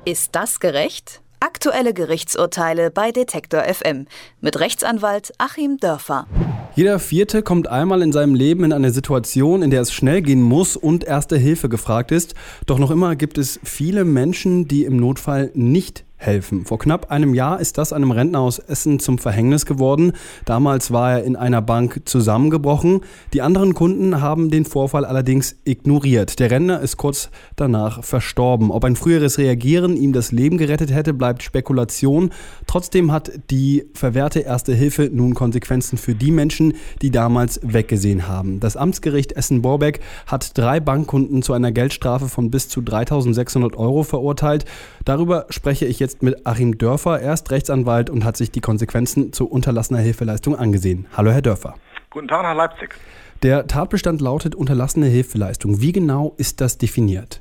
Ist das gerecht? Aktuelle Gerichtsurteile bei Detektor FM mit Rechtsanwalt Achim Dörfer. Jeder Vierte kommt einmal in seinem Leben in eine Situation, in der es schnell gehen muss und Erste Hilfe gefragt ist. Doch noch immer gibt es viele Menschen, die im Notfall nicht helfen. Vor knapp einem Jahr ist das einem Rentner aus Essen zum Verhängnis geworden. Damals war er in einer Bank zusammengebrochen. Die anderen Kunden haben den Vorfall allerdings ignoriert. Der Rentner ist kurz danach verstorben. Ob ein früheres Reagieren ihm das Leben gerettet hätte, bleibt Spekulation. Trotzdem hat die verwehrte Erste Hilfe nun Konsequenzen für die Menschen, die damals weggesehen haben. Das Amtsgericht Essen-Borbeck hat 3 Bankkunden zu einer Geldstrafe von bis zu 3.600 € verurteilt. Darüber spreche ich jetzt mit Achim Dörfer. Er ist Rechtsanwalt und hat sich die Konsequenzen zu unterlassener Hilfeleistung angesehen. Hallo, Herr Dörfer. Guten Tag nach Leipzig. Der Tatbestand lautet unterlassene Hilfeleistung. Wie genau ist das definiert?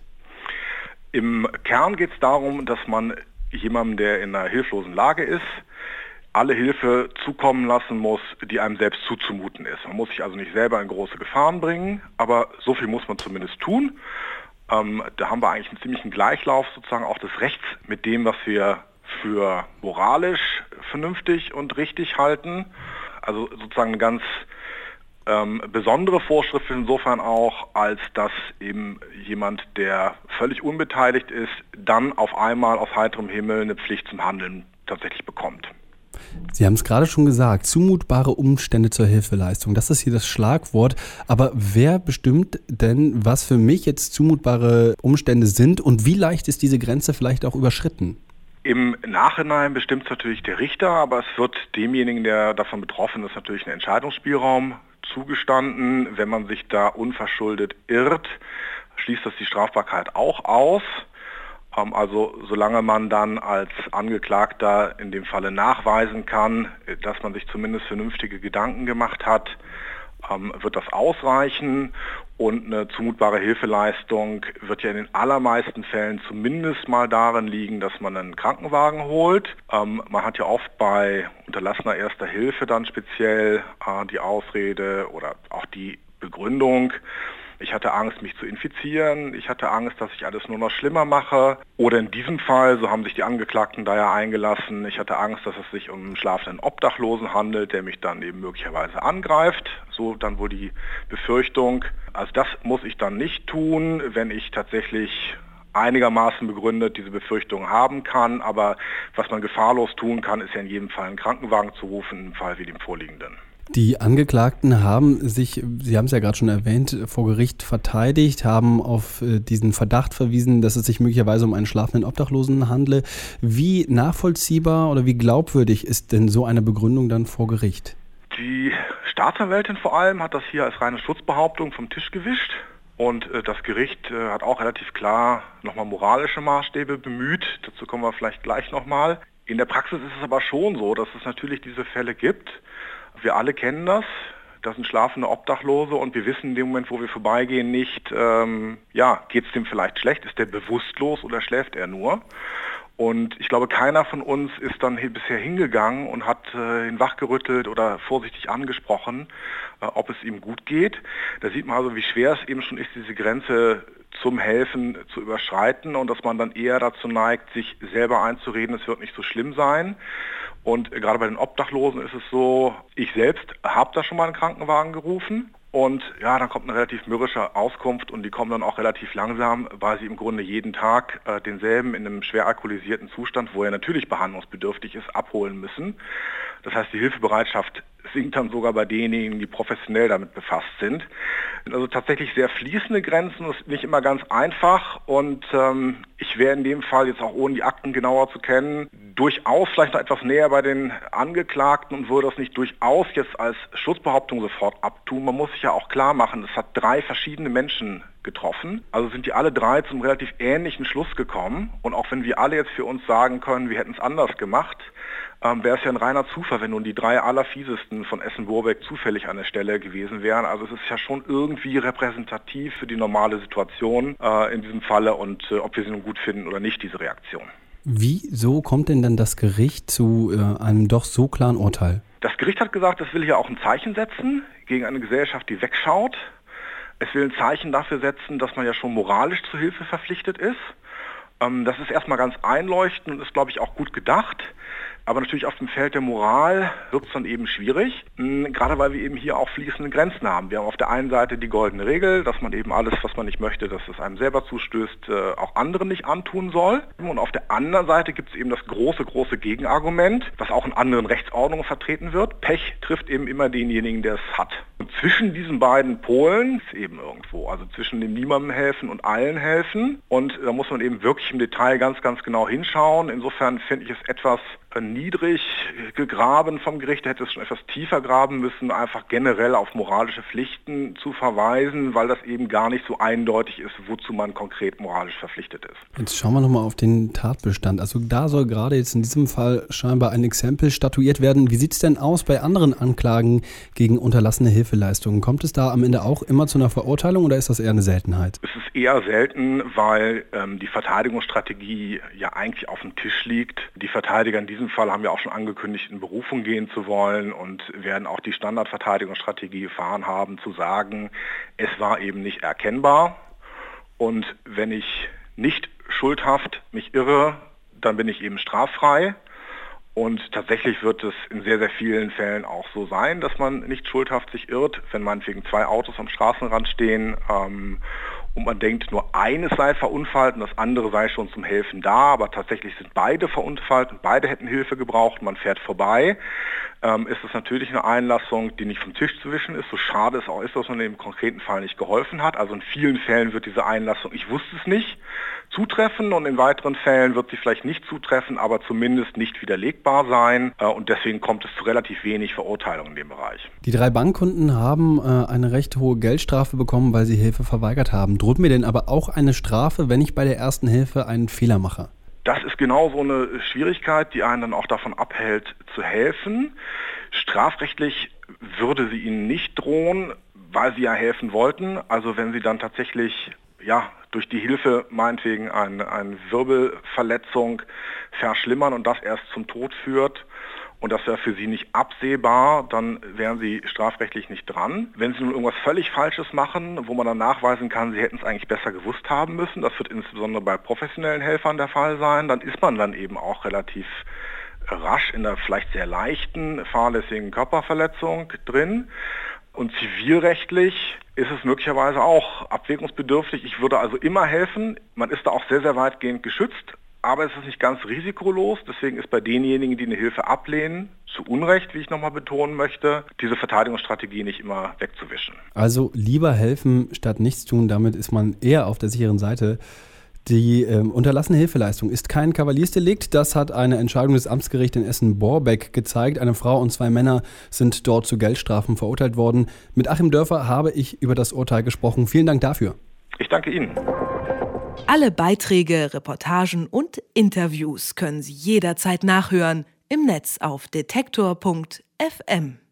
Im Kern geht es darum, dass man jemandem, der in einer hilflosen Lage ist, alle Hilfe zukommen lassen muss, die einem selbst zuzumuten ist. Man muss sich also nicht selber in große Gefahren bringen, aber so viel muss man zumindest tun. Da haben wir eigentlich einen ziemlichen Gleichlauf sozusagen auch des Rechts mit dem, was wir für moralisch vernünftig und richtig halten. Also sozusagen eine ganz besondere Vorschrift insofern auch, als dass eben jemand, der völlig unbeteiligt ist, dann auf einmal aus heiterem Himmel eine Pflicht zum Handeln tatsächlich bekommt. Sie haben es gerade schon gesagt, zumutbare Umstände zur Hilfeleistung. Das ist hier das Schlagwort. Aber wer bestimmt denn, was für mich jetzt zumutbare Umstände sind und wie leicht ist diese Grenze vielleicht auch überschritten? Im Nachhinein bestimmt es natürlich der Richter, aber es wird demjenigen, der davon betroffen ist, natürlich ein Entscheidungsspielraum zugestanden. Wenn man sich da unverschuldet irrt, schließt das die Strafbarkeit auch aus. Also solange man dann als Angeklagter in dem Falle nachweisen kann, dass man sich zumindest vernünftige Gedanken gemacht hat, wird das ausreichen. Und eine zumutbare Hilfeleistung wird ja in den allermeisten Fällen zumindest mal darin liegen, dass man einen Krankenwagen holt. Man hat ja oft bei unterlassener Erster Hilfe dann speziell die Ausrede oder auch die Begründung: Ich hatte Angst, mich zu infizieren. Ich hatte Angst, dass ich alles nur noch schlimmer mache. Oder in diesem Fall, so haben sich die Angeklagten da ja eingelassen, ich hatte Angst, dass es sich um einen schlafenden Obdachlosen handelt, der mich dann eben möglicherweise angreift. So dann wohl die Befürchtung. Also das muss ich dann nicht tun, wenn ich tatsächlich einigermaßen begründet diese Befürchtung haben kann. Aber was man gefahrlos tun kann, ist ja in jedem Fall einen Krankenwagen zu rufen, im Fall wie dem vorliegenden. Die Angeklagten haben sich, Sie haben es ja gerade schon erwähnt, vor Gericht verteidigt, haben auf diesen Verdacht verwiesen, dass es sich möglicherweise um einen schlafenden Obdachlosen handle. Wie nachvollziehbar oder wie glaubwürdig ist denn so eine Begründung dann vor Gericht? Die Staatsanwältin vor allem hat das hier als reine Schutzbehauptung vom Tisch gewischt. Und das Gericht hat auch relativ klar nochmal moralische Maßstäbe bemüht. Dazu kommen wir vielleicht gleich nochmal. In der Praxis ist es aber schon so, dass es natürlich diese Fälle gibt. Wir alle kennen das. Das sind schlafende Obdachlose und wir wissen in dem Moment, wo wir vorbeigehen, nicht, geht es dem vielleicht schlecht? Ist der bewusstlos oder schläft er nur? Und ich glaube, keiner von uns ist dann bisher hingegangen und hat ihn wachgerüttelt oder vorsichtig angesprochen, ob es ihm gut geht. Da sieht man also, wie schwer es eben schon ist, diese Grenze zum Helfen zu überschreiten und dass man dann eher dazu neigt, sich selber einzureden, es wird nicht so schlimm sein. Und gerade bei den Obdachlosen ist es so, ich selbst habe da schon mal einen Krankenwagen gerufen. Und ja, dann kommt eine relativ mürrische Auskunft und die kommen dann auch relativ langsam, weil sie im Grunde jeden Tag denselben in einem schwer alkoholisierten Zustand, wo er natürlich behandlungsbedürftig ist, abholen müssen. Das heißt, die Hilfebereitschaft sinkt dann sogar bei denjenigen, die professionell damit befasst sind. Also tatsächlich sehr fließende Grenzen, das ist nicht immer ganz einfach und ich wäre in dem Fall jetzt auch ohne die Akten genauer zu kennen, durchaus vielleicht noch etwas näher bei den Angeklagten und würde das nicht durchaus jetzt als Schutzbehauptung sofort abtun. Man muss sich ja auch klar machen, es hat 3 verschiedene Menschen getroffen. Also sind die alle 3 zum relativ ähnlichen Schluss gekommen und auch wenn wir alle jetzt für uns sagen können, wir hätten es anders gemacht, wäre es ja ein reiner Zufall, wenn nun die 3 allerfiesesten von Essen-Borbeck zufällig an der Stelle gewesen wären. Also es ist ja schon irgendwie repräsentativ für die normale Situation in diesem Falle und ob wir sie nun gut finden oder nicht, diese Reaktion. Wieso kommt denn dann das Gericht zu einem doch so klaren Urteil? Das Gericht hat gesagt, es will hier auch ein Zeichen setzen gegen eine Gesellschaft, die wegschaut. Es will ein Zeichen dafür setzen, dass man ja schon moralisch zur Hilfe verpflichtet ist. Das ist erstmal ganz einleuchtend und ist, glaube ich, auch gut gedacht. Aber natürlich auf dem Feld der Moral wird es dann eben schwierig, gerade weil wir eben hier auch fließende Grenzen haben. Wir haben auf der einen Seite die goldene Regel, dass man eben alles, was man nicht möchte, dass es einem selber zustößt, auch anderen nicht antun soll. Und auf der anderen Seite gibt es eben das große Gegenargument, was auch in anderen Rechtsordnungen vertreten wird. Pech trifft eben immer denjenigen, der es hat. Und zwischen diesen beiden Polen ist eben irgendwo, also zwischen dem niemandem helfen und allen helfen. Und da muss man eben wirklich im Detail ganz genau hinschauen. Insofern finde ich es etwas niedrig gegraben vom Gericht, hätte es schon etwas tiefer graben müssen, einfach generell auf moralische Pflichten zu verweisen, weil das eben gar nicht so eindeutig ist, wozu man konkret moralisch verpflichtet ist. Jetzt schauen wir nochmal auf den Tatbestand. Also da soll gerade jetzt in diesem Fall scheinbar ein Exempel statuiert werden. Wie sieht es denn aus bei anderen Anklagen gegen unterlassene Hilfeleistungen? Kommt es da am Ende auch immer zu einer Verurteilung oder ist das eher eine Seltenheit? Es ist eher selten, weil die Verteidigungsstrategie ja eigentlich auf dem Tisch liegt. Die Verteidiger in diesem Fall haben ja auch schon angekündigt, in Berufung gehen zu wollen und werden auch die Standardverteidigungsstrategie gefahren haben, zu sagen, es war eben nicht erkennbar und wenn ich nicht schuldhaft mich irre, dann bin ich eben straffrei. Und tatsächlich wird es in sehr vielen Fällen auch so sein, dass man nicht schuldhaft sich irrt, wenn meinetwegen 2 Autos am Straßenrand stehen und man denkt, nur eines sei verunfallt und das andere sei schon zum Helfen da, aber tatsächlich sind beide verunfallt und beide hätten Hilfe gebraucht und man fährt vorbei, ist es natürlich eine Einlassung, die nicht vom Tisch zu wischen ist, so schade es auch ist, dass man im konkreten Fall nicht geholfen hat. Also in vielen Fällen wird diese Einlassung, ich wusste es nicht, zutreffen und in weiteren Fällen wird sie vielleicht nicht zutreffen, aber zumindest nicht widerlegbar sein und deswegen kommt es zu relativ wenig Verurteilung in dem Bereich. Die 3 Bankkunden haben eine recht hohe Geldstrafe bekommen, weil sie Hilfe verweigert haben. Droht mir denn aber auch eine Strafe, wenn ich bei der ersten Hilfe einen Fehler mache? Das ist genau so eine Schwierigkeit, die einen dann auch davon abhält, zu helfen. Strafrechtlich würde sie ihnen nicht drohen, weil sie ja helfen wollten. Also wenn sie dann tatsächlich durch die Hilfe meinetwegen eine Wirbelverletzung verschlimmern und das erst zum Tod führt und das wäre für sie nicht absehbar, dann wären sie strafrechtlich nicht dran. Wenn sie nun irgendwas völlig Falsches machen, wo man dann nachweisen kann, sie hätten es eigentlich besser gewusst haben müssen, das wird insbesondere bei professionellen Helfern der Fall sein, dann ist man dann eben auch relativ rasch in der vielleicht sehr leichten, fahrlässigen Körperverletzung drin. Und zivilrechtlich ist es möglicherweise auch abwägungsbedürftig. Ich würde also immer helfen. Man ist da auch sehr weitgehend geschützt, aber es ist nicht ganz risikolos. Deswegen ist bei denjenigen, die eine Hilfe ablehnen, zu Unrecht, wie ich nochmal betonen möchte, diese Verteidigungsstrategie nicht immer wegzuwischen. Also lieber helfen statt nichts tun, damit ist man eher auf der sicheren Seite. Die unterlassene Hilfeleistung ist kein Kavaliersdelikt. Das hat eine Entscheidung des Amtsgerichts in Essen-Borbeck gezeigt. Eine Frau und 2 Männer sind dort zu Geldstrafen verurteilt worden. Mit Achim Dörfer habe ich über das Urteil gesprochen. Vielen Dank dafür. Ich danke Ihnen. Alle Beiträge, Reportagen und Interviews können Sie jederzeit nachhören im Netz auf detektor.fm.